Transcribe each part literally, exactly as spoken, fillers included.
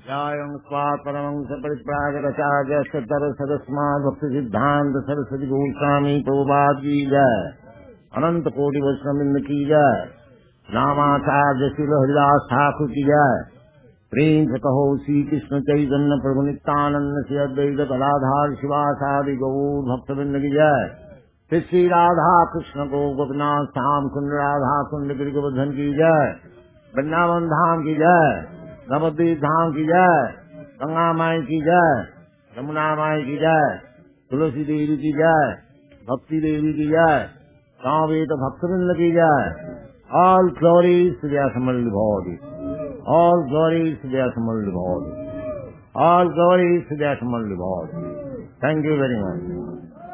Jayam Svat Paramam Saparipragarachaja Sattara Sadasma Bhakti Siddhanta Saraswati Goswami Prabhupada ki jai. Ananta Koti Vaishnavrinda ki jai. Namacharya Srila Haridas Thakur ki jai. Prem se kaho Shri Krishna Chaitanya Prabhu Nityananda Shri Advaita Gadadhar Shivasadi Gaur Bhaktivinoda ki jai. Shri Radha Krishna Go Gopinath Sham Kund Radha Kund Giri Govardhan ki jai. Vrindavan Dham ki jai. Nabadwip धाम की जय, गंगा माई की जय, यमुना माई की जय, तुलसी देवी की जय, भक्ति देवी की जय, सावेत भक्तवृंद की जय. All glories to the assembled body. All glories to the assembled body. All glories to the assembled body. Thank you very much.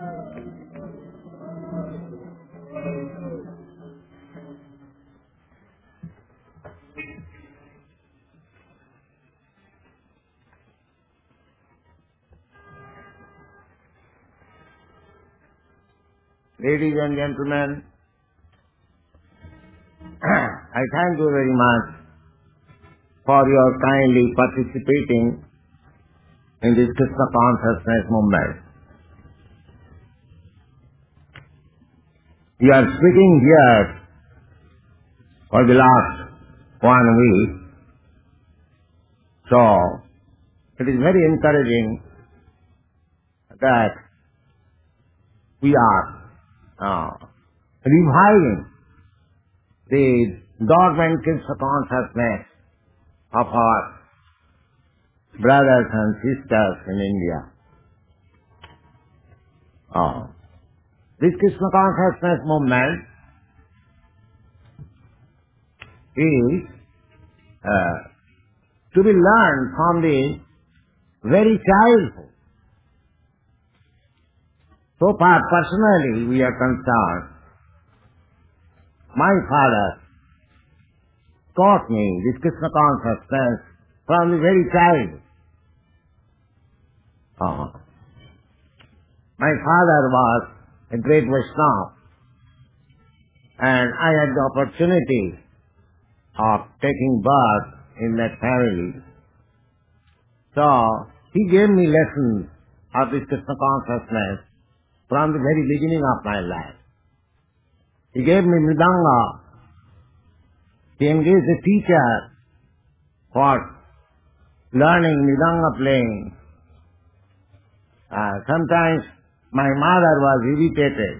Ladies and gentlemen, I thank you very much for your kindly participating in this Krishna consciousness movement. We are speaking here for the last one week, so it is very encouraging that we are Uh, reviving the dormant Krishna consciousness of our brothers and sisters in India. Uh, this Krishna consciousness movement is uh, to be learned from the very childhood. So far, personally, we are concerned. My father taught me this Krishna consciousness from the very childhood. Uh, my father was a great Vaishnava, and I had the opportunity of taking birth in that family. So, he gave me lessons of this Krishna consciousness from the very beginning of my life. He gave me mridanga. He engaged a teacher for learning mridanga playing. Uh, sometimes my mother was irritated.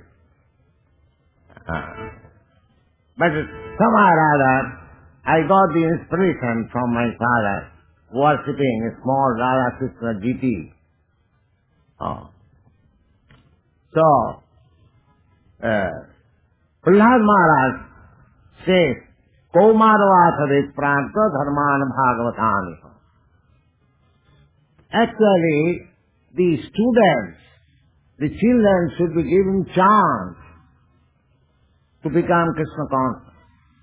Uh, but somehow or other, I got the inspiration from my father worshipping a small Radha Krishna deity. Uh, So, uh, Prahlad Maharaj says, Kaumarvatarit pranta dharman bhagavatani. Actually, the students, the children should be given chance to become Krishna conscious.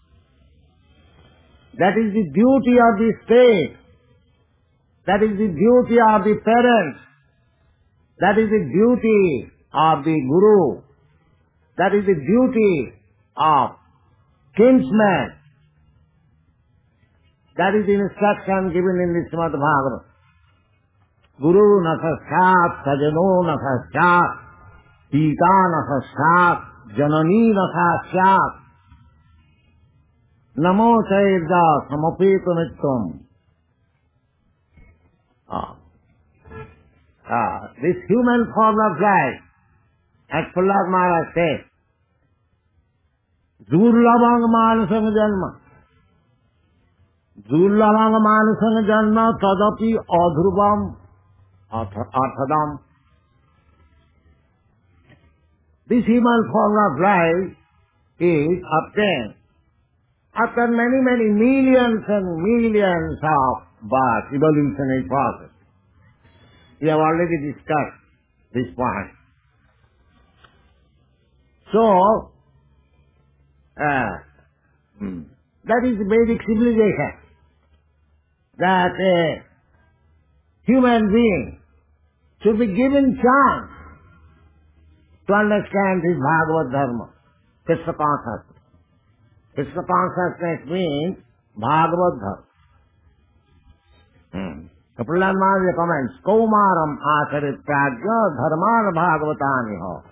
That is the duty of the state. That is the duty of the parents. That is the duty of the Guru. That is the duty of kinsmen. That is the instruction given in the Srimad Bhagavatam. Guru na sasat, sajano na sasat, pita na sasat, janani na sasat, namo chairja samapetu nittam. Ah. Ah, this human form of life, as Prahlad Maharaj says, Durlabang manasang janma. Durlabang manasang janma tadapi adhrubam arthadam. This human form of life is obtained after many, many millions and millions of births, evolutionary process. We have already discussed this point. So, uh, that is the basic civilization, that a human being should be given chance to understand this Bhagavad Dharma, Krishna consciousness. Krishna consciousness means Bhagavad Dharma. Hmm. The Prahlad Maharaj comments, Kaumaram acharit prajna dharman bhagavatani ho.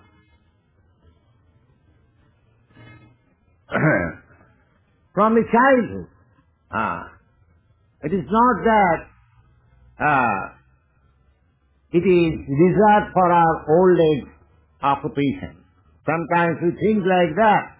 From the childhood, ah, it is not that ah, it is reserved for our old age occupation. Sometimes we think like that,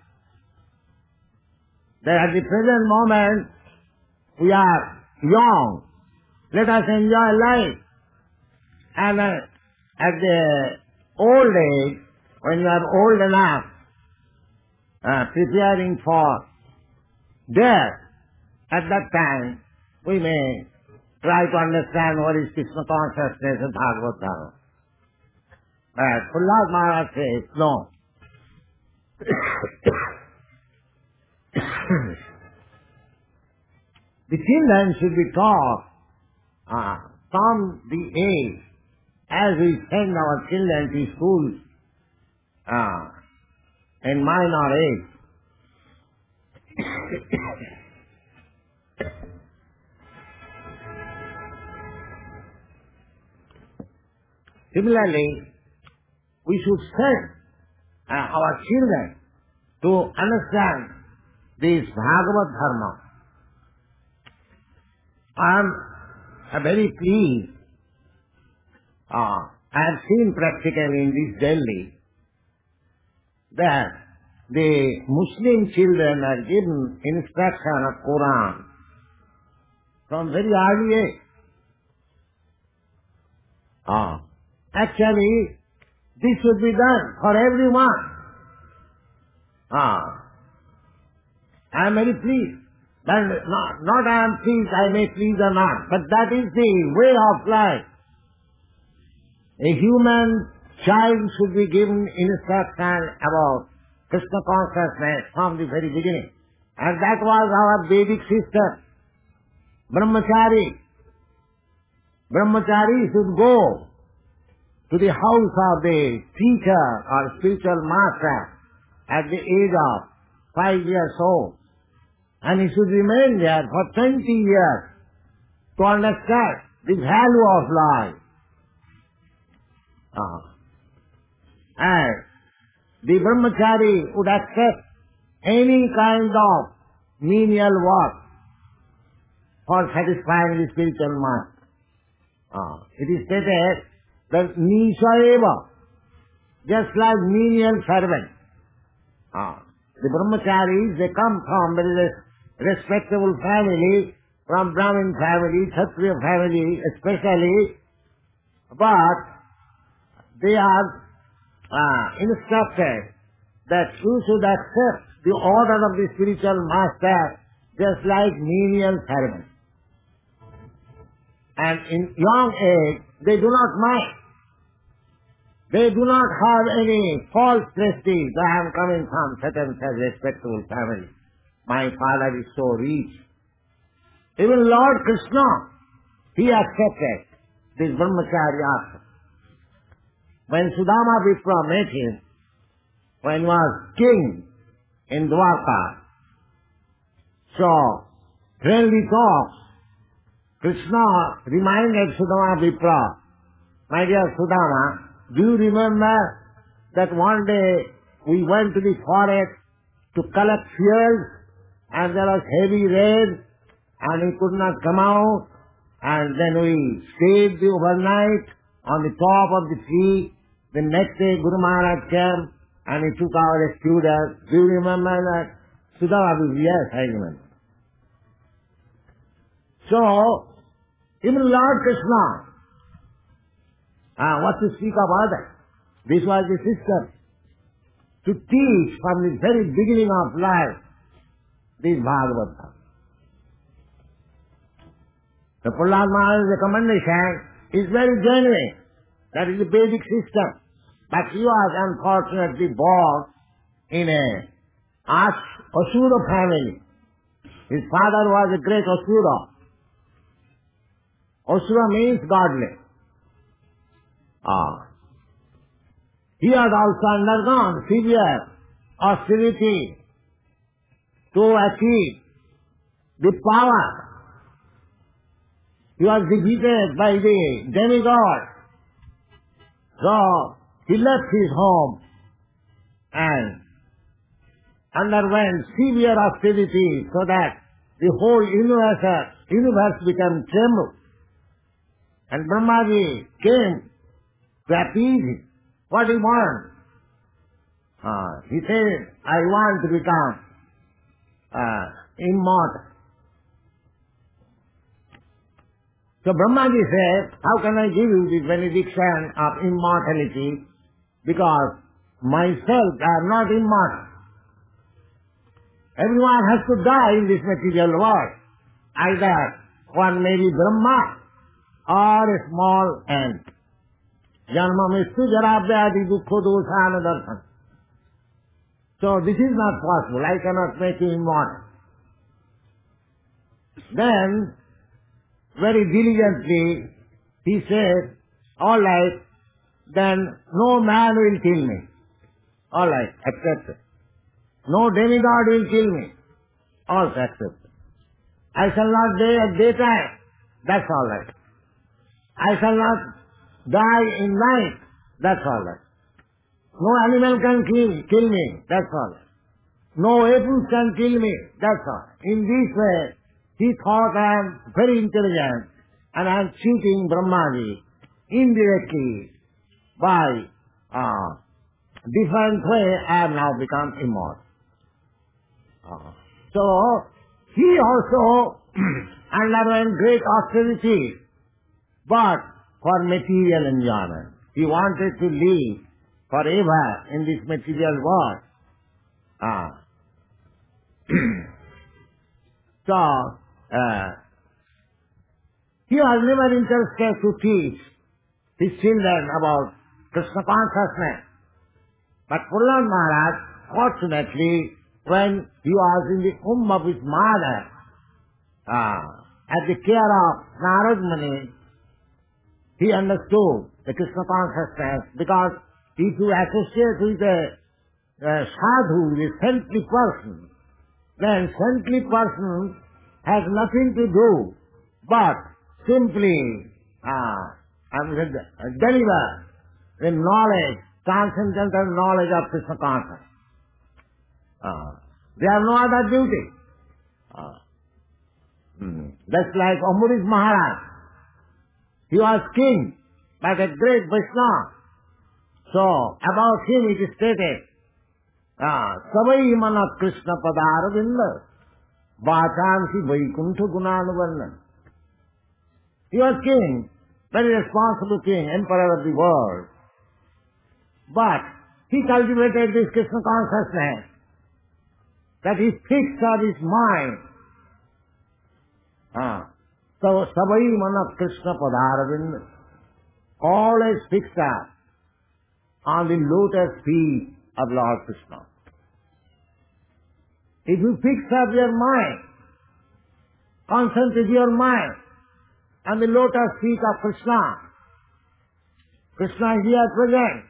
that at the present moment we are young, let us enjoy life. And uh, at the old age, when you are old enough, uh, preparing for death, at that time we may try to understand what is Krishna consciousness and Bhagavad Dharma. But Prahlad Maharaj says, no. The children should be taught uh, from the age, as we send our children to schools uh, in minor age. Similarly, we should send uh, our children to understand this Bhagavad Dharma. I am uh, very pleased. Uh, I have seen practically in this Delhi that the Muslim children are given instruction of Quran from very early age. Uh, actually, this should be done for everyone. Uh, I am very pleased. But not, not I am pleased, I may please or not, but that is the way of life. A human child should be given instruction about Krishna consciousness from the very beginning. And that was our Vedic system. Brahmachari. Brahmachari should go to the house of the teacher or spiritual master at the age of five years old. And he should remain there for twenty years to understand the value of life. Uh, and the brahmachari would accept any kind of menial work for satisfying the spiritual master. Uh, it is stated that nisha eva, just like menial servant. Uh, the brahmacharis, they come from very respectable family, from Brahmin family, Kshatriya family especially, but they are uh, instructed that you should accept the order of the spiritual master just like menial servant. And in young age, they do not mind. They do not have any false prestige. I am coming from such and such respectable family. My father is so rich. Even Lord Krishna, he accepted this brahmachari ashram. When Sudama Vipra met him, when he was king in Dwarka, so friendly talks, Krishna reminded Sudama Vipra, my dear Sudama, do you remember that one day we went to the forest to collect fuels and there was heavy rain and we could not come out, and then we stayed the overnight on the top of the tree. The next day Guru Maharaj came and he took our students. Do you remember that? Sudama, yes, I remember. So, even Lord Krishna, Ah, what to speak of others? This was the system to teach from the very beginning of life this Bhagavad Gita. The Prahlad Maharaj's recommendation is very genuine. That is the basic system. But he was unfortunately born in a Asura family. His father was a great Asura. Asura means godly. Ah. He has also undergone severe austerity to achieve the power. He was defeated by the demigod. So he left his home and underwent severe austerity so that the whole universe, universe became trembled. And Brahmaji came to appease him. What do you want? Uh, he said, I want to become uh, immortal. So Brahmaji said, how can I give you this benediction of immortality? Because myself I am not immortal. Everyone has to die in this material world. Either one may be Brahma or a small ant. Janma mistu jaravyadi dukkho dosana darshan. So this is not possible. I cannot make you immortal. Then, very diligently, he said, all right, then no man will kill me. All right, accept it. No demigod will kill me. Also accept it. I shall not die at daytime. That's all right. I shall not die in night. That's all right. No animal can kill, kill me. That's all right. No apple can kill me. That's all. In this way, he thought I am very intelligent and I am cheating Brahmaji indirectly by uh, different way I have now become immortal. Uh, so, he also underwent great austerity, but for material enjoyment. He wanted to live forever in this material world. Uh, so, uh, he was never interested to teach his children about Krishna consciousness. But Prahlad Maharaj, fortunately, when he was in the womb of his mother, uh, at the care of Narad Muni, he understood the Krishna consciousness, because if you associate with a, a sadhu, a saintly person, then saintly person has nothing to do but simply uh, and deliver the knowledge, transcendental knowledge of Krishna consciousness. Uh, they have no other duty. Uh, mm, that's like Ambarish Maharaj. He was king, but a great Vaishnava. So, about him it is stated, Savai mana Krishna padara vinda, vachansi vaikuntha gunanuvarna. He was king, very responsible king, emperor of the world. But he cultivated this Krishna consciousness, that he fixed on his mind. Ah. So, Savai mana Krishna padaravinda, always fixed up on the lotus feet of Lord Krishna. If you fix up your mind, concentrate your mind on the lotus feet of Krishna, Krishna is here present,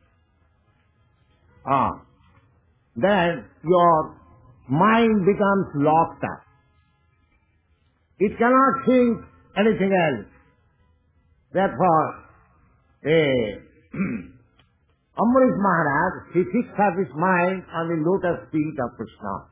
ah, then your mind becomes locked up. It cannot think anything else. Therefore, eh, Ambarish Maharaj, he fixed up his mind on the lotus feet of Krishna.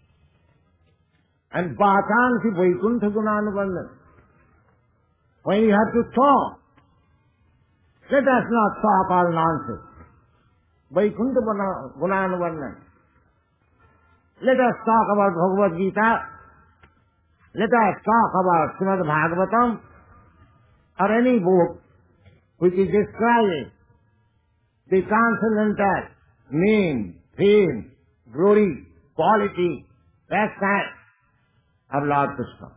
And Bhatansi Vaikuntha Gunanuvarna. When you have to talk, let us not talk all nonsense. Vaikuntha Gunanuvarna. Let us talk about Bhagavad Gita. Let us talk about Srimad Bhagavatam or any book which is describing the transcendental name, fame, glory, quality, pastime of Lord Krishna.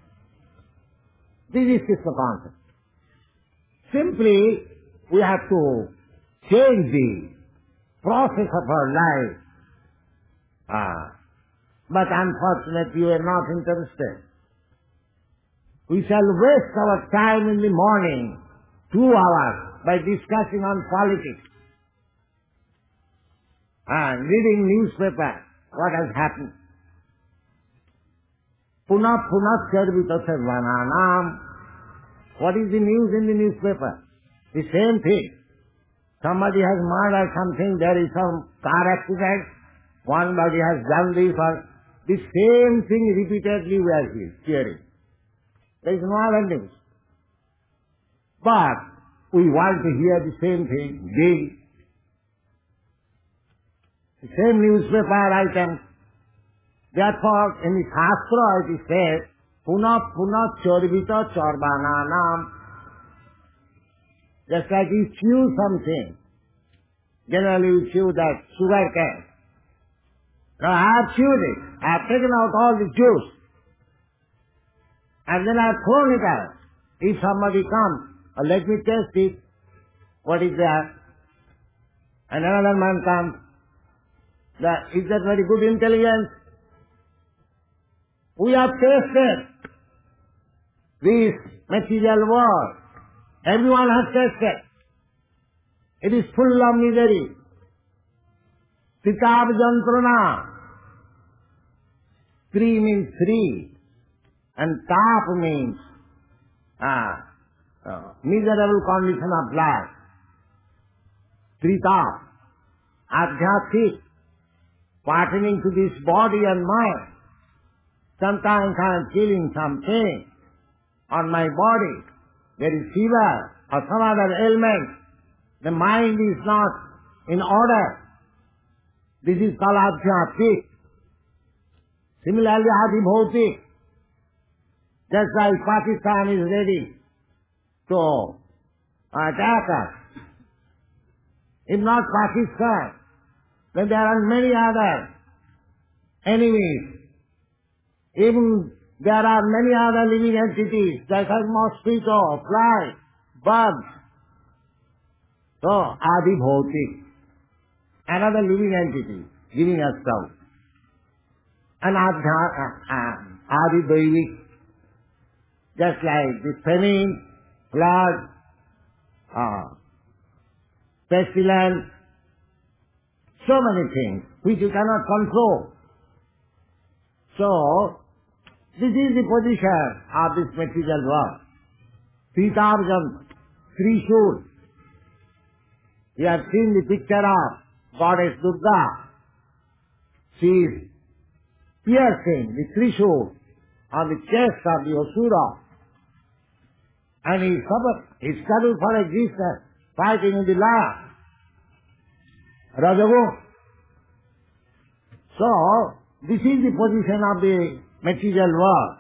This is Krishna concept. Simply, we have to change the process of our life. Ah. But unfortunately, we are not interested. We shall waste our time in the morning, two hours, by discussing on politics and reading newspaper, what has happened. Puna puna sarvita sarvananam What is the news in the newspaper? The same thing. Somebody has murdered something, there is some car accident, one body has done this, or the same thing repeatedly we are hearing. There is no other news. But we want to hear the same thing daily. The same newspaper items. Therefore, in the Shastra it is said, Puna Puna Chorvita Chorvana Nam. Just like you chew something. Generally you chew that sugar cane. Now I have chewed it. I have taken out all the juice. And then I have thrown it out. If somebody comes, oh, let me taste it. What is that? And another man comes. That, is that very good intelligence? We have tasted this material world. Everyone has tasted. It is full of misery. Sitab jantrana. Three means three. And tap means ah, uh, miserable condition of life. Three tap. Adhyatik. Pertaining to this body and mind. Sometimes I am feeling some pain on my body. There is fever or some other ailment. The mind is not in order. This is called adhyatik. Similarly, adhibhautik. Just like Pakistan is ready to attack us. If not Pakistan, then there are many other enemies. Even there are many other living entities, like mosquito, fly, bugs. So, adhibhautik, another living entity giving us trouble. And adhidaivik, just like the famine, flood, uh, pestilence, so many things which you cannot control. So, this is the position of this material world. Pitarjam, Trishul. We have seen the picture of Goddess Durga. She is piercing the Trishul on the chest of the Asura. And he suffered, he struggled for existence, fighting in the lion. Rajagun. So, this is the position of the material world.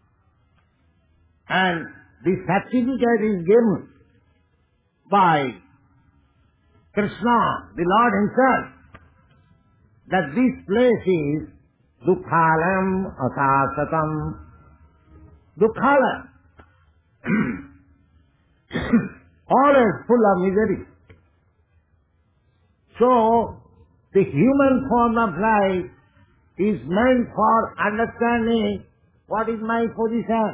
And the certificate is given by Krishna, the Lord Himself, that this place is Dukhalam Asasatam. Dukhalam. Always full of misery. So, the human form of life is meant for understanding what is my position.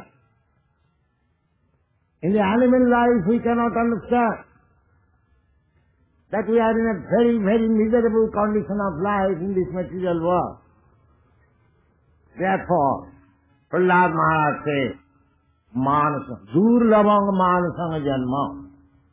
In the animal life we cannot understand that we are in a very, very miserable condition of life in this material world. Therefore, Prahlad Maharaj says, Manasa, Durlabang Manasanga Janma.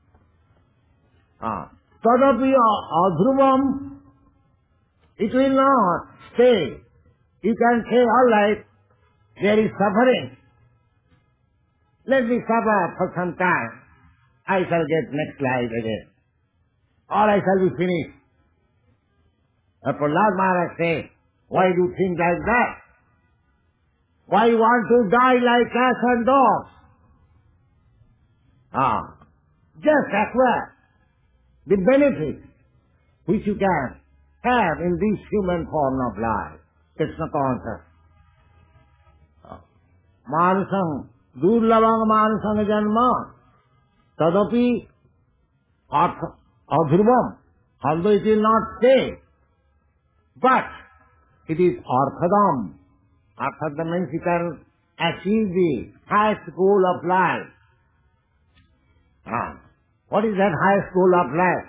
Ah. Tadapi adhruvam, it will not stay. You can say, all right, there is suffering. Let me suffer for some time. I shall get next life again. Or I shall be finished. But Prahlad Maharaj says, why do you think like that? Why you want to die like cats and dogs? Ah, just acquire the benefit which you can have in this human form of life. Krishna consciousness. Manasam, durlabang manasam janma, tadapi adhruvam, although it will not stay, but it is arthadam. Arthadam means you can achieve the highest goal of life. Ah. What is that highest goal of life?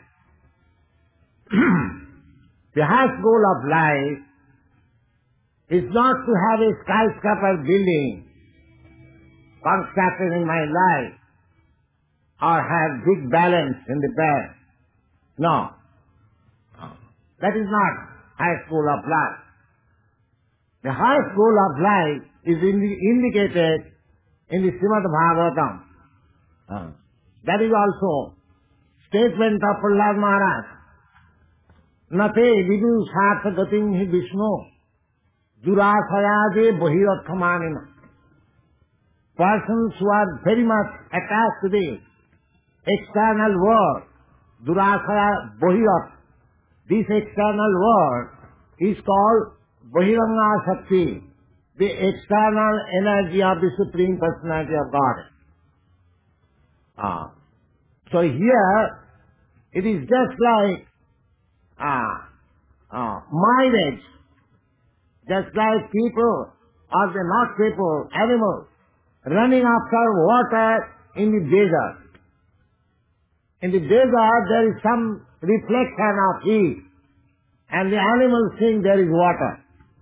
The highest goal of life is not to have a skyscraper building constructed in my life or have big balance in the bank. No. That is not high school of life. The high school of life is indi- indicated in the Srimad Bhagavatam. Uh, that is also statement of Prahlad Maharaj. Nate vidu sartha gatim hi Vishnu durasayade bahirathamanina. Persons who are very much attached to the external world, durasaya bahirat. This external world is called Bahiranga Shakti, the external energy of the Supreme Personality of God. Ah. So here, it is just like ah, ah, marriage, just like people, or the not people, animals, running after water in the desert. In the desert, there is some reflection of heat, and the animals think there is water.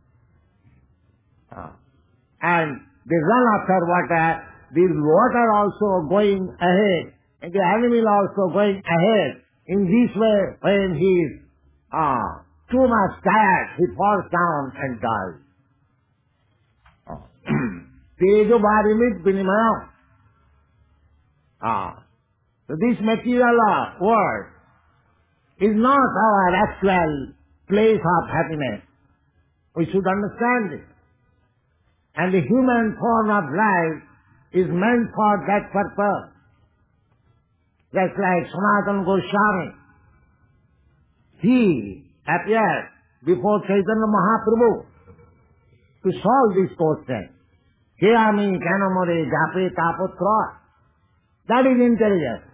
Uh, and they run after water, the water also going ahead, and the animal also going ahead. In this way, when he is uh, too much tired, he falls down and dies. Tejo Bharimit Vinimaya. Ah. So this material world is not our actual place of happiness. We should understand it. And the human form of life is meant for that purpose. Just like Sanatana Goswami. He appeared before Chaitanya Mahaprabhu to solve this question. Kiyami kanamore jape tapotra. That is intelligence.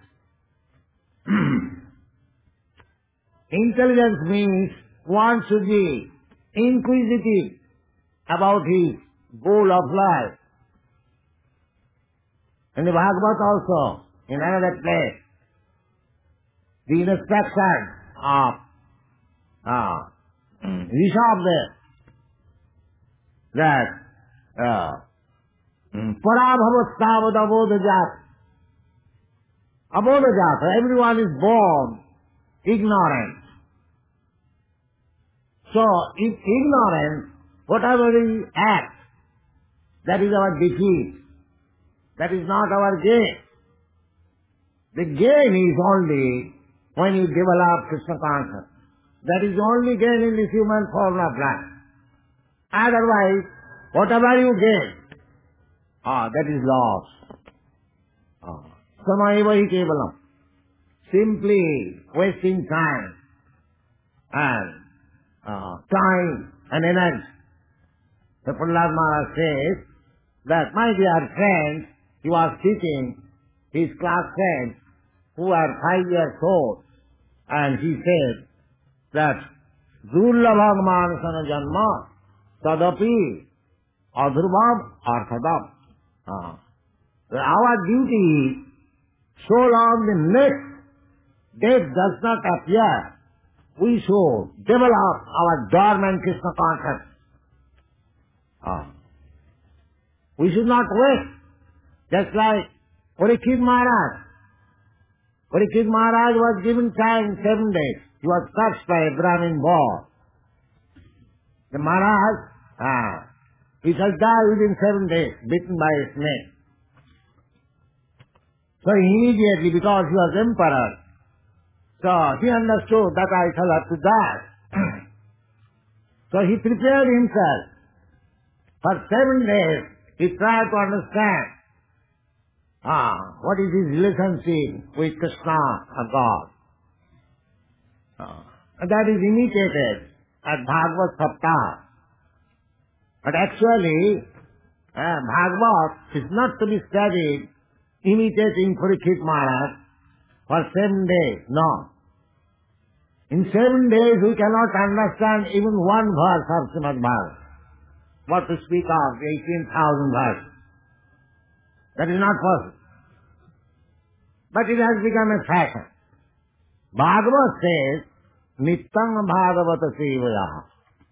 Intelligence means one should be inquisitive about his goal of life. In the Bhagavad also, in another place, the instruction of uh, Rishabh that uh, Parabhavastavad abodhajat. Abodhajat, everyone is born ignorant. So, in ignorance, whatever we act, that is our defeat. That is not our gain. The gain is only when you develop Krishna consciousness. That is only gain in this human form of life. Otherwise, whatever you gain, ah, that is loss. Ah. Samayeva hi kevalam. Simply wasting time and uh, time and energy. The Prahlad Maharaj says that, my dear friends, he was teaching his class friends who are five years old, and he said that Durlabham manasana janma tadapi adhurvam arthadam. Uh, our duty, so long the next death does not appear, we should develop our dormant Krishna consciousness. Uh, we should not wait. Just like Parikshit Maharaj. Parikshit Maharaj was given time seven days. He was touched by a Brahmin boy. The Maharaj, ah, he shall die within seven days, bitten by a snake. So immediately, because he was emperor, so he understood that I shall have to die. So he prepared himself. For seven days, he tried to understand ah, what is his relationship with Krishna or God. Ah, and that is imitated at Bhagavad Saptah. But actually, uh, Bhagavad is not to be studied imitating Parikshit Maharaj for seven days. No. In seven days we cannot understand even one verse of Srimad Bhagavatam. What to speak of eighteen thousand verses. That is not possible. But it has become a fashion. Bhagavad says, Nittang Bhagavata Sevaya.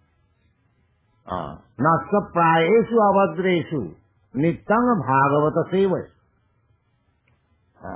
Nasta Praeshu Avadreshu Nittang Bhagavata Sevaya.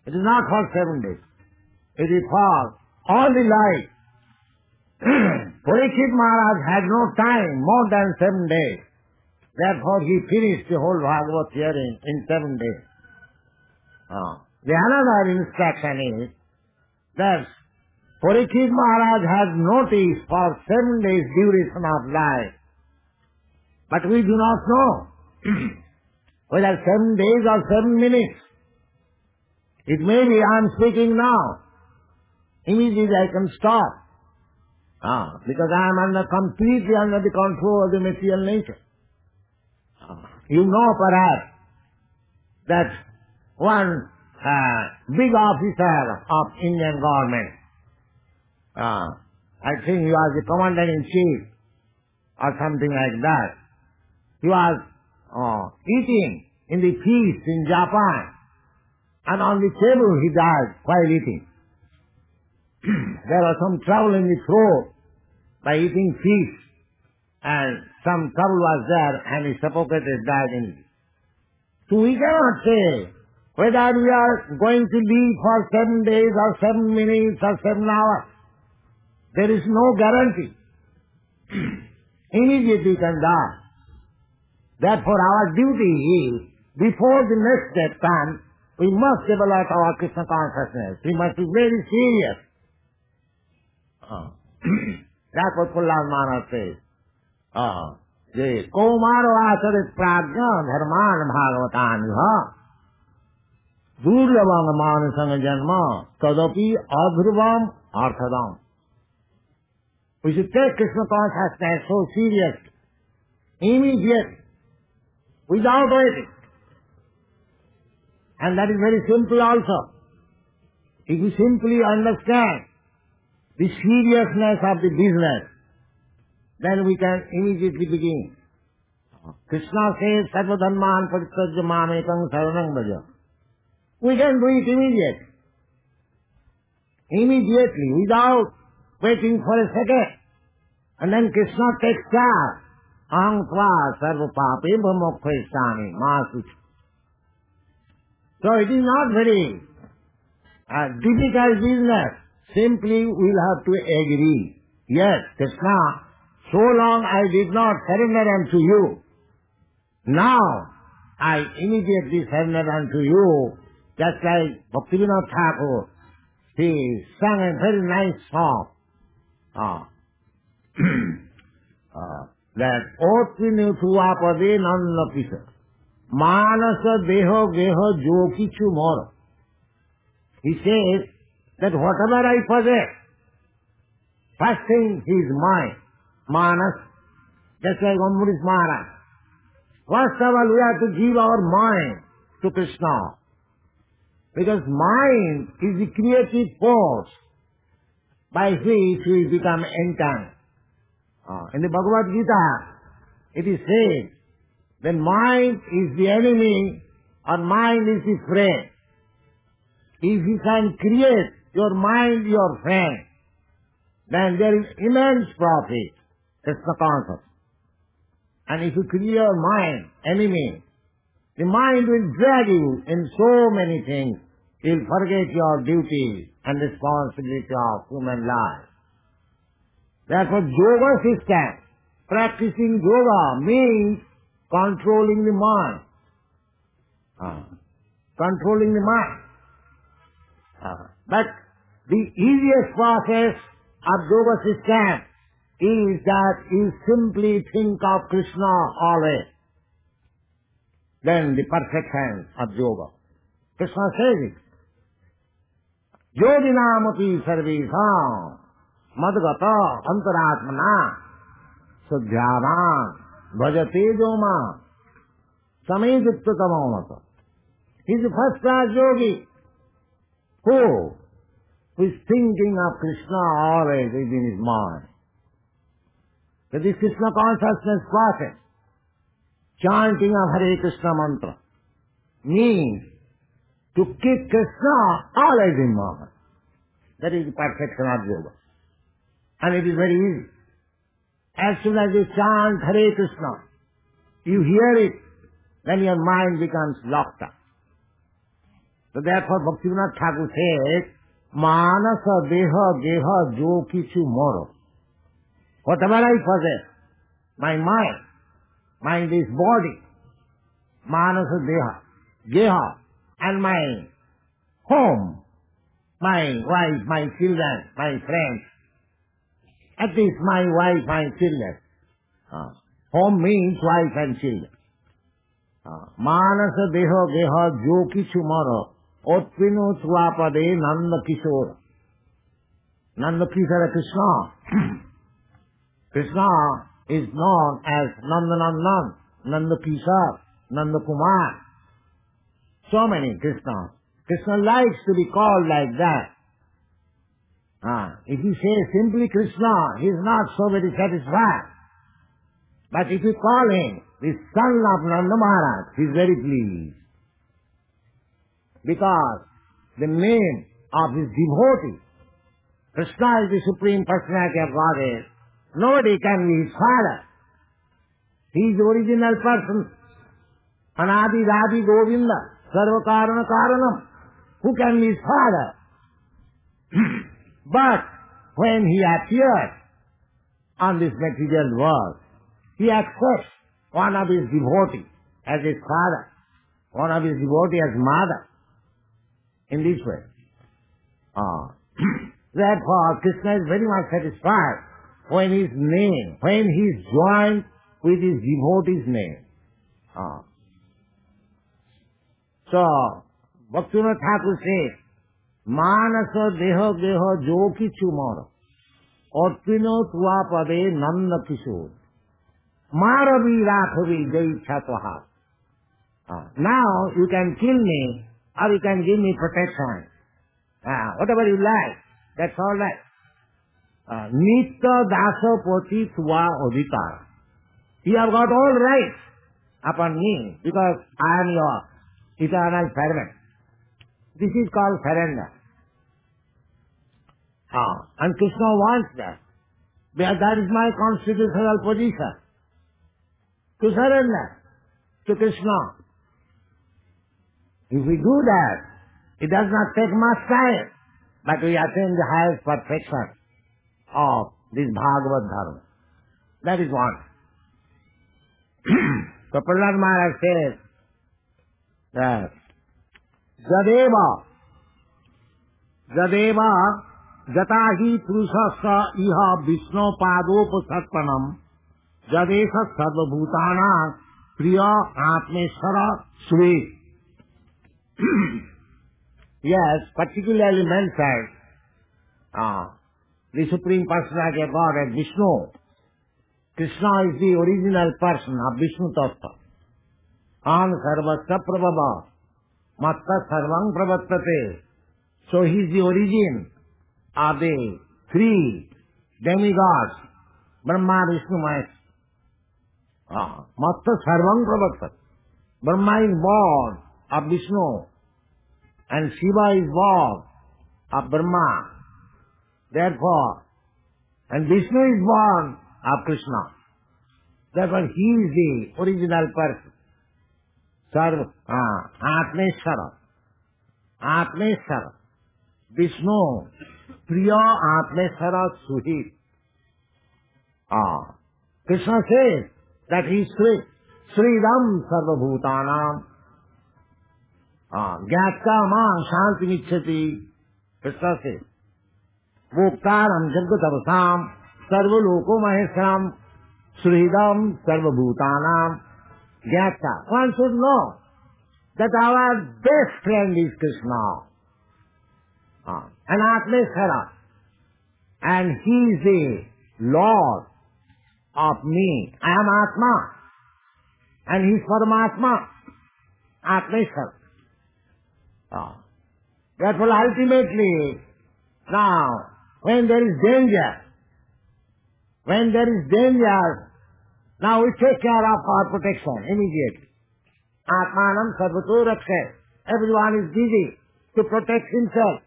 It is not for seven days. It is for all the life. Parikshit Maharaj had no time more than seven days. Therefore he finished the whole Bhagavad hearing in seven days. Uh, the another instruction is that Parikshit Maharaj has noticed for seven days duration of life. But we do not know whether seven days or seven minutes. It may be I am speaking now. Immediately I can stop. Ah, because I am under completely under the control of the material nature. Ah, you know perhaps that one uh, big officer of Indian government, uh, I think he was the commander-in-chief or something like that, he was uh, eating in the feast in Japan, and on the table he died while eating. There was some trouble in the throat by eating fish, and some trouble was there, and he suffocated, died in it. So we cannot say whether we are going to live for seven days or seven minutes or seven hours. There is no guarantee. Immediately you can die. Therefore our duty is, before the next death comes, we must develop our Krishna consciousness. We must be very serious. Uh. That's what Prahlad Maharaj says. Uh, Je Komaro acharit prajna dharman bhagavatan ha durlabam manasanga janma tadapi adhruvam arthadam. We should take Krishna consciousness so serious, immediate, without waiting. And that is very simple also. If you simply understand the seriousness of the business, then we can immediately begin. Krishna says, Sarva dhamman parityajya mamekam saranam bhaja. We can do it immediately. Immediately, without waiting for a second. And then Krishna takes charge. Aham tva sarva pape bhamokkhvesami masuchi. So it is not very uh, difficult business. Simply we'll have to agree. Yes, Krishna, so long I did not surrender unto you. Now I immediately surrender unto you. Just like Bhaktivinoda Thakur, he sang a very nice song. Ah. uh, that Otinu Tuapade Nannapisa Manasa Deho Geho Jokichu Moro. He says that whatever I possess, first thing is mine, manas, just like Ambarish Maharaj. First of all, we have to give our mind to Krishna, because mind is the creative force by which we become entangled. Uh, in the Bhagavad Gita, it is said that mind is the enemy or mind is the friend. If you can create your mind your friend, then there is immense profit. That's the concept. And if you create your mind enemy, the mind will drag you in so many things. You'll forget your duty and responsibility of human life. Therefore, yoga system, practicing yoga means controlling the mind. Uh, controlling the mind. Uh, but the easiest process of yoga system is that you simply think of Krishna always. Then the perfection of yoga. Krishna says it. Yodinamapi sarvesam madgata antaratmana sadhyavan bhajate joma sameditya tamamata. He is the first class yogi who is thinking of Krishna always within his mind. That is Krishna consciousness process, chanting of Hare Krishna mantra, means to keep Krishna always in mind. That is the perfection of yoga. And it is very easy. As soon as you chant Hare Krishna, you hear it, then your mind becomes locked up. So therefore Bhaktivinoda Thakur says, Manasa deha deha jo kichu moro. Whatever I possess, my mind, mind is body, Manasa deha, geha, and my home, my wife, my children, my friends, at least my wife, my children. Uh, home means wife and children. Uh, Manasa deha geha jo kichu moro. Otpinu Swapade Nanda Kishore. Nanda Kishore Krishna. Krishna is known as Nanda Nandan, Nanda Kishore, Nanda Kumar. So many Krishnas. Krishna likes to be called like that. Ah, if you say simply Krishna, he is not so very satisfied. But if you call him the son of Nanda Maharaj, he is very pleased. Because the name of his devotee, Krishna is the Supreme Personality of Godhead. Nobody can be his father. He is the original person. Anadi Radi Govinda, Sarva Karana Karanam. Who can be his father? But when he appears on this material world, he accepts one of his devotees as his father, one of his devotees as mother. In this way. Ah. Therefore, Krishna is very much satisfied when his name, when he is joined with his devotee's name. Ah. So, Bhaktivinoda Thakur says, Manasa deha deha jo kichu moro. Otpino Swapade Nanda Kishore. Maravi Rakhavi Jai Chatvaha. Now you can kill me, or you can give me protection. Uh, whatever you like, that's all right. Uh, Nitya dasa poti tva odhikara. You have got all rights upon me because I am your eternal servant. This is called surrender. Ah, and Krishna wants that. Because that is my constitutional position. To surrender to Krishna. If we do that, it does not take much time, but we attain the highest perfection of this Bhagavad Dharma. That is one. So Prahlad Maharaj says that Jadeva Jadeva Jatahi Purusasa Iha Vishnu Padopasatpanam Jadesa Sarvabhutana Priya Atmeshwara Sri. Yes, particularly mentioned uh, the Supreme Personality of God as Vishnu. Krishna is the original person of Vishnu Tattva. An sarvasya prabhava matta sarvang pravattate. So he is the origin of the three demigods, Brahma, Vishnu, Mahesh. Uh, matta sarvang pravattate. Brahma is born of Vishnu and Shiva is born of Brahma. Therefore, and Vishnu is born of Krishna. Therefore, he is the original person. Sarva, uh, Atmeshwara. Atmeshwara. Vishnu, Priya Atmeshwara Suhi. Ah. Krishna says that he is Sri, Sridam Sarvabhutanam. Ah. Gyatka ma shanti michhati. Krishna says. Voktaram Jagatavasam Sarvaloko Maheshram Sridam Sarvabhutanam Gyata. One should know that our best friend is Krishna. Ah, and Atmeshwara. And he is the Lord of me. I am Atma. And he is Paramatma. Atmeshwara. Ah. Therefore ultimately, now, when there is danger, when there is danger, now we take care of our protection immediately. Atmanam sarvato rakshe. Everyone is busy to protect himself.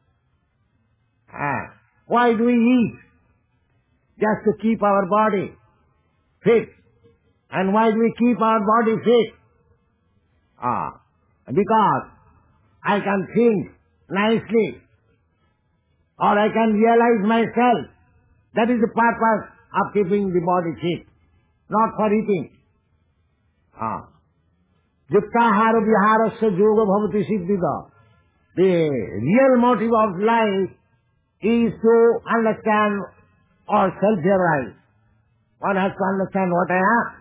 Ah. Why do we eat? Just to keep our body fit. And why do we keep our body fit? Ah. Because I can think nicely, or I can realize myself. That is the purpose of keeping the body fit, not for eating. Ah. Yuktahara viharasya yoga bhavati siddhida. The real motive of life is to understand or self-realize. One has to understand what I am.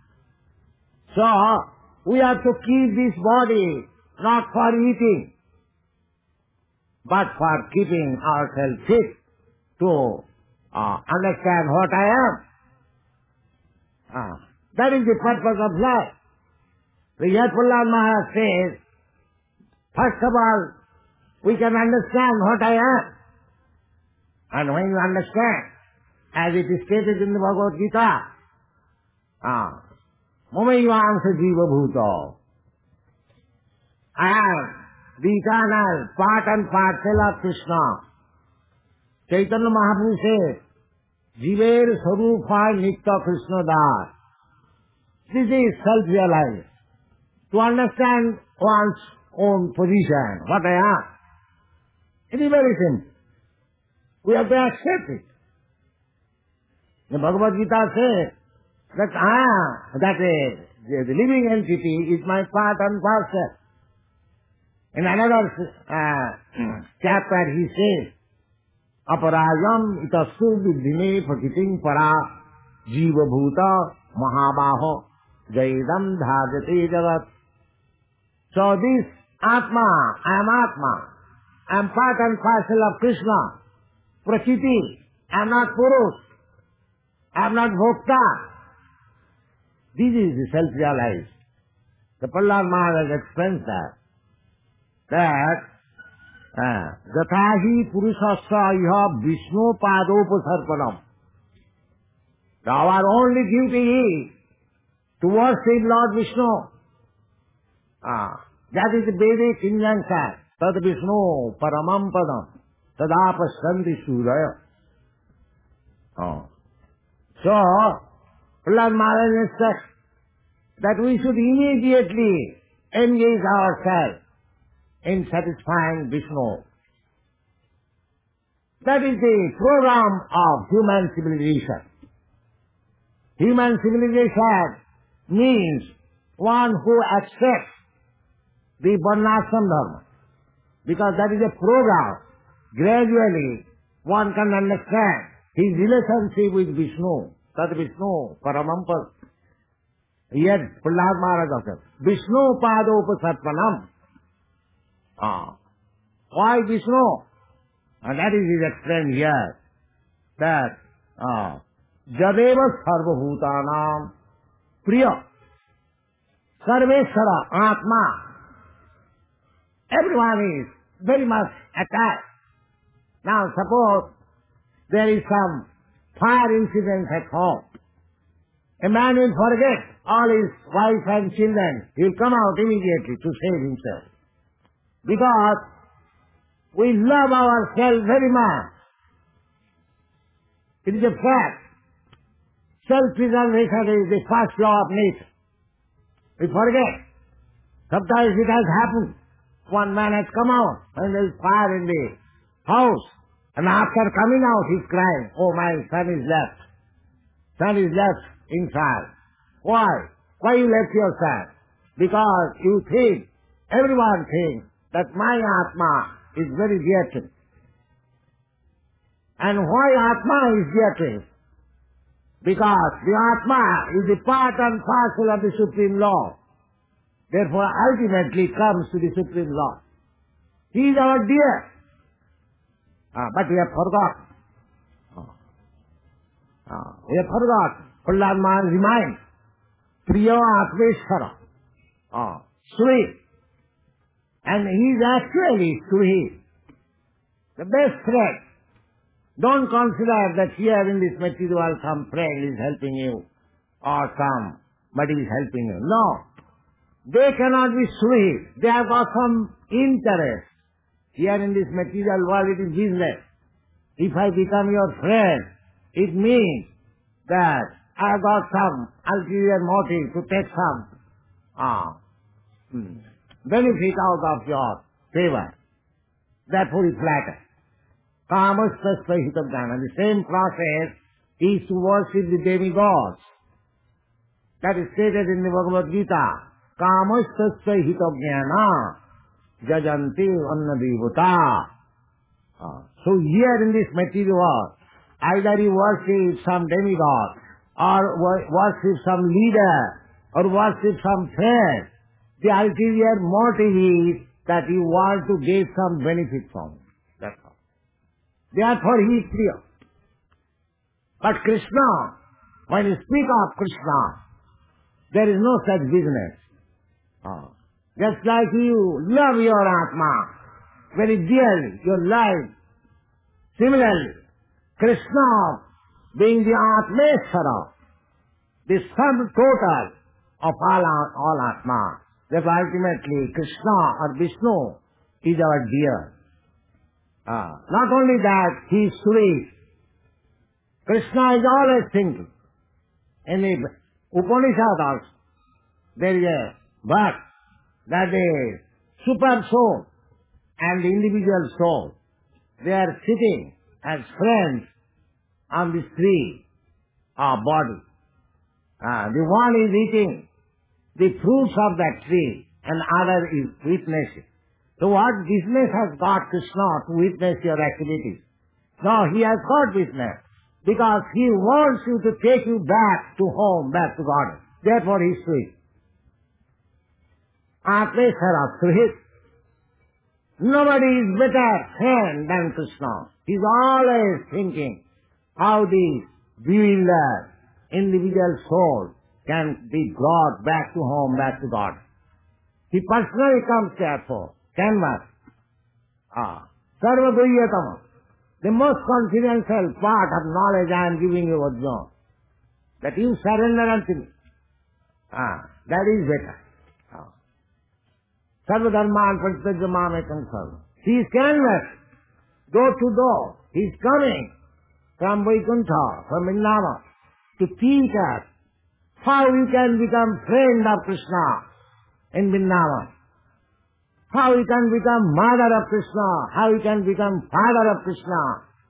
So, we have to keep this body not for eating, but for keeping ourselves fit to uh, understand what I am. Uh, that is the purpose of life. The Yat Prahlad Maharaj says, first of all, we can understand what I am. And when you understand, as it is stated in the Bhagavad Gita, ah, Mamayvansa Jiva Bhuta, I am the eternal part and parcel of Krishna. Chaitanya Mahaprabhu says, Jiver Sarupa Nitya Krishna Das. This is self-realized. To understand one's own position, what I am. It is very simple. We have to accept it. The Bhagavad Gita says that ah, that uh, the, the living entity is my part and parcel. In another uh, chapter he says, Aparayam itasu viddhine prakiting para jiva bhuta mahabaho jaidam dhajate jagat. So this Atma, I am Atma, I am part and parcel of Krishna, Prakriti, I am not Purush, I am not Bhokta. This is the self-realized. The Prahlad Maharaj explains that, that Gatahi Purushasya iha Vishnu Padopasarpanam. Our only duty is to worship Lord Vishnu. Ah, that is the Vedic injunction. Tad Vishnu Paramam Padam Tada Pasyanti Suraya. Oh. So, Prahlad Maharaj says that we should immediately engage ourselves in satisfying Vishnu. That is the program of human civilization. Human civilization means one who accepts the Varnashram Dharma, because that is a program. Gradually, one can understand his relationship with Vishnu. Tad Vishnu Paramampad. Yet Prahlad Maharaj says, Vishnu Padopasarpanam. Ah. Why Vishnu? And that is his explained here. That ah, Jadeva Sarvabhutanam Priya Sarveshwara Atma. Everyone is very much attached. Now suppose there is some fire incident at home. A man will forget all his wife and children. He will come out immediately to save himself. Because we love ourselves very much. It is a fact. Self-preservation is the first law of nature. We forget. Sometimes it has happened. One man has come out and there is fire in the house. And after coming out he is crying, oh, my son is left. Son is left inside. Why? Why you left your son? Because you think, everyone thinks, that my Atma is very dear to me. And why Atma is dear to him? Because the Atma is the part and parcel of the Supreme Law. Therefore, ultimately comes to the Supreme Law. He is our dear. Ah, but we have forgotten. Ah. Ah, we have forgotten. Prahlad Maharaj reminds, Priya Atmeshwara. Ah, sweet. And he is actually sweet. The best friend. Don't consider that here in this material world some friend is helping you or somebody is helping you. No. They cannot be sweet. They have got some interest. Here in this material world it is business. If I become your friend, it means that I have got some ulterior motive to take some ah, hmm, benefit out of your favor. Therefore he flatters. Kamastasya hitabhyana. The same process is to worship the demigods. That is stated in the Bhagavad Gita. Kamastasya hitabhyana jajanti annadevata. Uh, so here in this material world, either you worship some demigod, or wor- worship some leader, or worship some friend. The ulterior motive is that you want to get some benefit from it. That's all. Therefore he is clear. But Krishna, when you speak of Krishna, there is no such business. Uh, just like you love your Atma very dearly, your life. Similarly, Krishna being the Atmeshwara, the sum total of all, all Atma, that ultimately Krishna or Vishnu is our dear. Uh, not only that, he is sweet. Krishna is always thinking. In the Upanishad also, there is a verse that the super soul and the individual soul, they are sitting as friends on this tree or body. Uh, the one is eating the fruits of that tree and other is witnessing. So what business has got Krishna to witness your activities? No, he has got business because he wants you to take you back to home, back to God. Therefore he is sweet. Atmeshwara, sweet. Nobody is better friend than Krishna. He is always thinking how the bewildered individual soul can be brought back to home, back to God. He personally comes therefore, canvas. Ah, Sarvaduyatama. The most confidential part of knowledge I am giving you, Arjuna. That you surrender unto me. Ah, that is better. Ah. Sarvadharman Pratitya Mamekam Sarva. He is canvas, door to door. He is coming from Vaikuntha, from Vrindavan, to teach us how you can become friend of Krishna in Vrindavan. How you can become mother of Krishna. How you can become father of Krishna.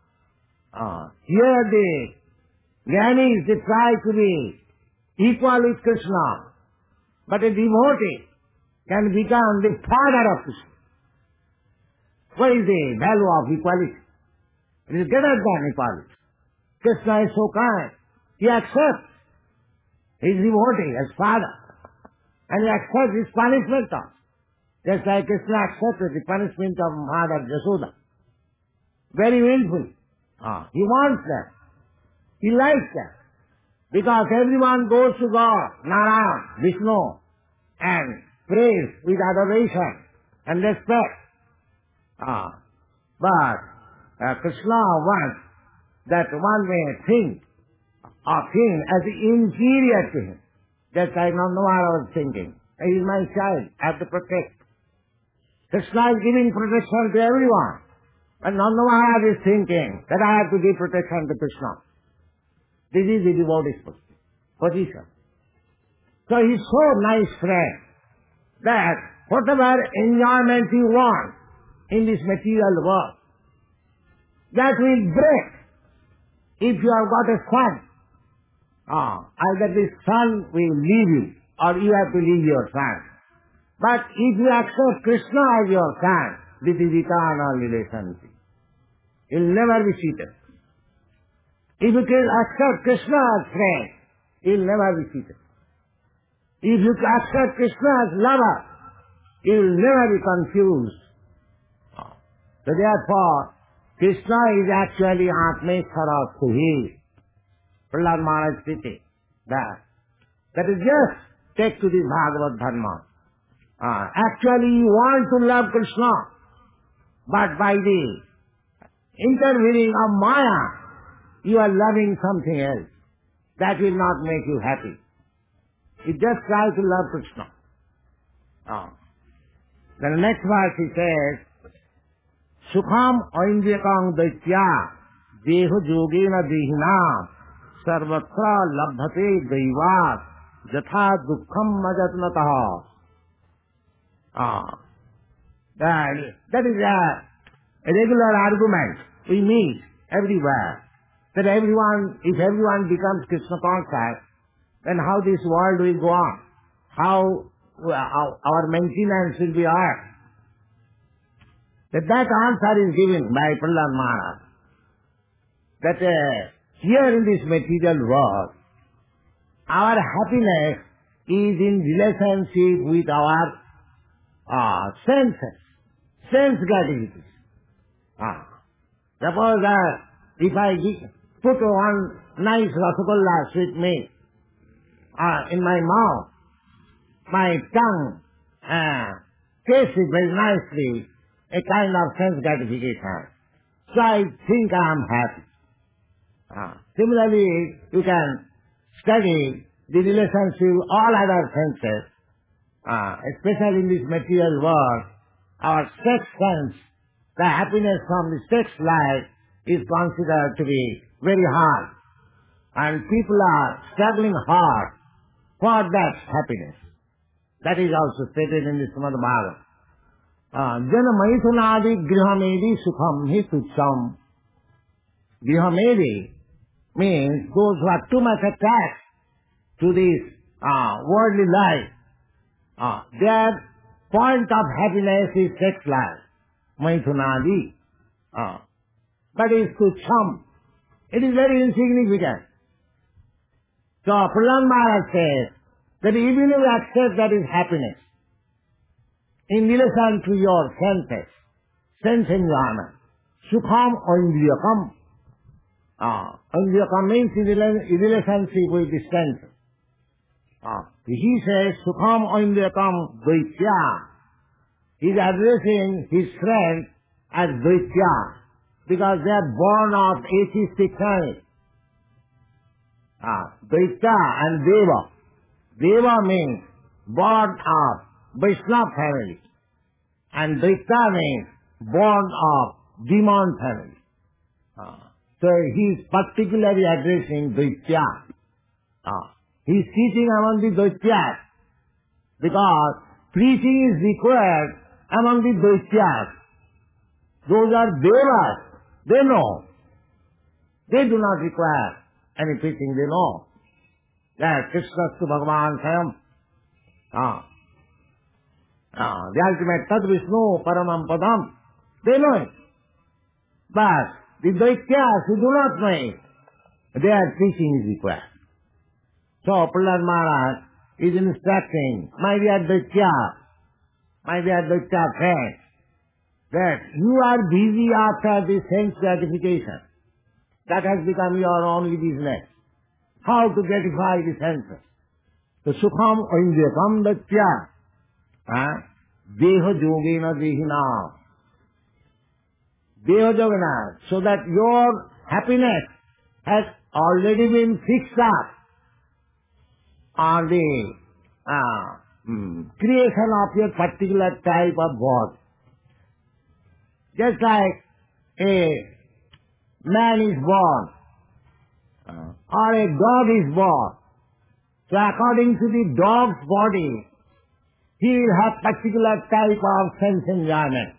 Uh, here the Jnanis, they try to be equal with Krishna. But a devotee can become the father of Krishna. What is the value of equality? It is greater than equality. Krishna is so kind. He accepts his devotee as father. And he accepts his punishment also. Just like Krishna accepted the punishment of Mother Jasoda. Very willfully. Ah, he wants that. He likes that. Because everyone goes to God, Narayana, Vishnu, and prays with adoration and respect. Ah, but uh, Krishna wants that one may think of him as inferior to him. Just like Nandamara was thinking. He is my child, I have to protect. Krishna is giving protection to everyone. But Nanda Maharaj is thinking that I have to give protection to Krishna. This is the devotee's position. So he is so nice friend that whatever enjoyment you want in this material world, that will break if you have got a son. Ah, either the son will leave you or you have to leave your son. But if you accept Krishna as your son, this is eternal relationship. You will never be cheated. If you can accept Krishna as friend, you will never be cheated. If you accept Krishna as lover, you will never be confused. So therefore, Krishna is actually Atmeshwara Suhi. Prahlad Maharaj speaking that. That is just take to the Bhagavad Dharma. Uh, actually you want to love Krishna, but by the intervening of Maya, you are loving something else. That will not make you happy. You just try to love Krishna. Uh. Then the next verse he says, Sukham oindryakang daitya deho yogena dehina sarvatra labhate daivat jatha dukkham majatnataha. Ah, That, that is a, a regular argument we meet everywhere. That everyone, if everyone becomes Krishna conscious, then how this world will go on? How our, our maintenance will be earned? That, that answer is given by Prahlad Maharaj. That uh, here in this material world, our happiness is in relationship with our uh, senses, sense gratification. Ah. Suppose uh, if I give, put one nice rasagolla sweetmeat uh, in my mouth, my tongue uh, tastes it very nicely, a kind of sense gratification. So I think I am happy. Uh, similarly, you can study the relationship with all other senses, uh, especially in this material world. Our sex sense, the happiness from the sex life is considered to be very hard. And people are struggling hard for that happiness. That is also stated in the Srimad Bhagavatam. Jana maithunadi grihamedi sukham hi tucham. Grihamedi means those who are too much attached to this uh, worldly life. Uh, their point of happiness is sex life. Maithunadi. Uh, but it is tucham. It is very insignificant. So Prahlad Maharaj says that even if you accept that is happiness, in relation to your senses, sense enjoyment, sukham or indriyakam. Ah, indriyakam means in relationship with the senses. Ah, he says sukham or indriyakam dvaitya. He is addressing his friends as dvaitya because they are born of atheistic family. Ah, dvaitya and deva. Deva means born of Vaishnava family, and Daitya means born of demon family. Uh, so he is particularly addressing Daitya. Uh, he is teaching among the Daityas because preaching is required among the Daityas. Those are Devas. They know. They do not require any preaching. They know that Krishnastu Bhagavan Sayam. Uh, Uh, the ultimate Tat Vishnu Paramam Padam, they know it. But the Daityas who do not know it, their teaching is required. So Prahlad Maharaj is instructing, my dear Daitya, my dear Daitya friends, that you are busy after the sense gratification. That has become your only business. How to gratify the senses. The Sukham Indriyakam Daitya. Deha yogena dehina. Deha yogena. So that your happiness has already been fixed up on the uh, mm, creation of your particular type of body. Just like a man is born uh, or a dog is born. So according to the dog's body, he will have particular type of sense enjoyment.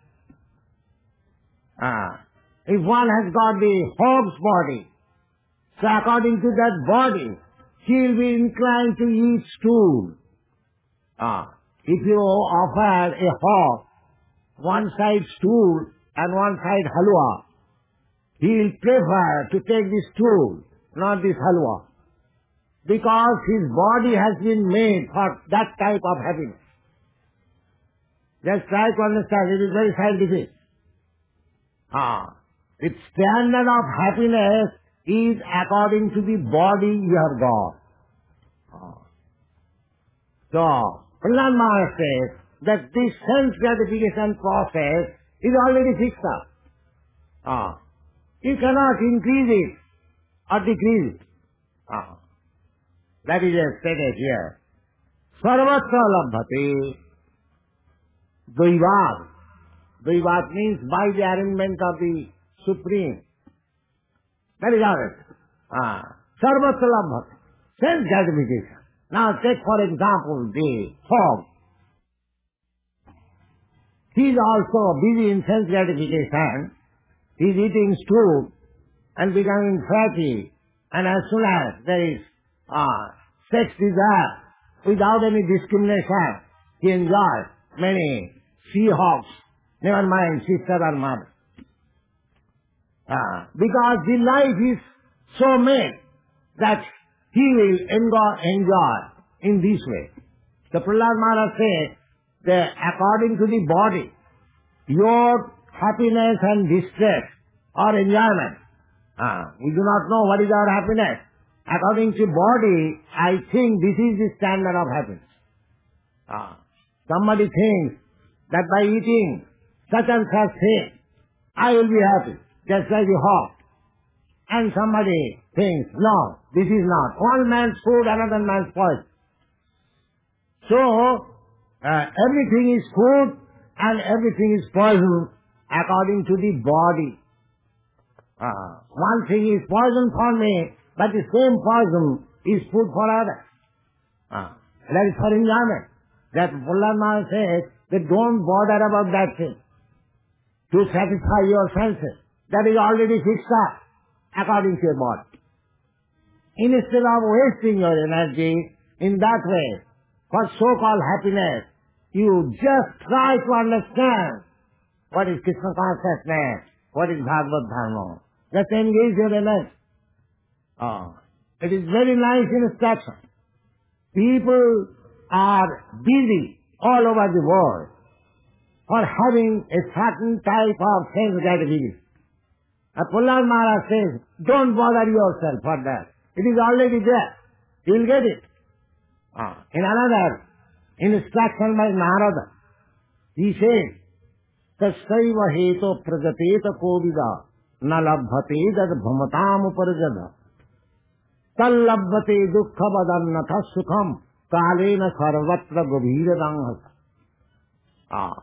Ah. If one has got the hog's body, so according to that body, he will be inclined to eat stool. Ah. If you offer a hog one side stool and one side halwa, he will prefer to take the stool, not this halwa, because his body has been made for that type of happiness. Just try to understand, it is very scientific. Ah, its standard of happiness is according to the body you have got. Ah. So, Prahlad Maharaj says that this sense gratification process is already fixed up. Ah. You cannot increase it or decrease it. Ah. That is stated here. Sarvatra labhate. Dvaivat. Dvaivat means by the arrangement of the Supreme. That is all it. Ah. Sarvatra labhate. Sense gratification. Now take for example the hog. he is also busy in sense gratification. He is eating stew and becoming fatty. And as soon as there is uh, sex desire, without any discrimination, he enjoys many Seahawks, never mind sister or mother. Uh, because the life is so made that he will enjoy, enjoy in this way. The Prahlad Maharaj said that according to the body, your happiness and distress or enjoyment, uh, we do not know what is our happiness. According to body, I think this is the standard of happiness. Uh, somebody thinks that by eating such and such thing, I will be happy, just like the hawk. And somebody thinks, no, this is not. One man's food, another man's poison. So, uh, everything is food and everything is poison according to the body. Uh, one thing is poison for me, but the same poison is food for others. Uh, that is for enjoyment. That Prahlad Maharaj says that don't bother about that thing to satisfy your senses. That is already fixed up according to your body. Instead of wasting your energy in that way for so-called happiness, you just try to understand what is Krishna consciousness, what is Bhagavad Dharma. Just engage your energy. Oh, it is very nice instruction. People are busy all over the world for having a certain type of sense gratification. And Prahlad Maharaj says, don't bother yourself for that. It is already there. You will get it. Ah. In another instruction by Narada, he says, Tasaiva heto prajateta kovida na labhate jad bhamatam uparjada tallabhate dukkha badannatha sukham kalena sarvatra gabhira danghasa. Ah.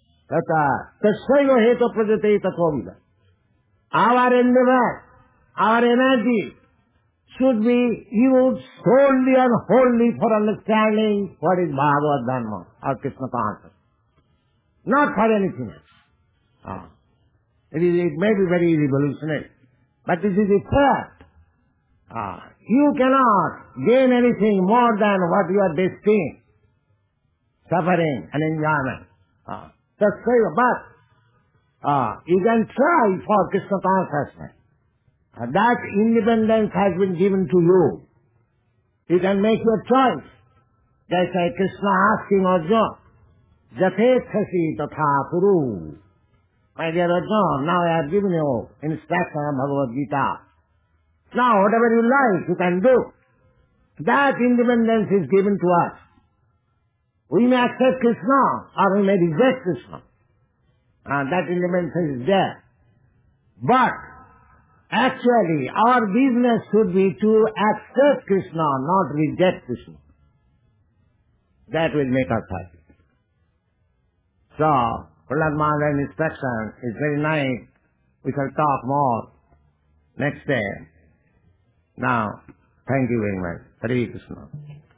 Tasaiva heto prajateta kovida. Our endeavor, our energy should be used solely and wholly for understanding what is Bhagavad Dharma or Krishna consciousness. Not for anything else. Ah. It, is, it may be very revolutionary, but this is a fact. Ah. You cannot gain anything more than what you are destined, suffering and enjoyment. Ah. That's fair, but Ah, you can try for Krishna consciousness. Uh, that independence has been given to you. You can make your choice. Just like Krishna asking Arjuna, Jatethasi tatha kuru. My dear Arjuna, now I have given you instruction of Bhagavad Gita. Now whatever you like, you can do. That independence is given to us. We may accept Krishna or we may reject Krishna. Uh, that independence is there. But actually our business should be to accept Krishna, not reject Krishna. That will make us happy. So, Prahlad Maharaj's instruction is very nice. We shall talk more next day. Now, thank you very much. Hare Krishna.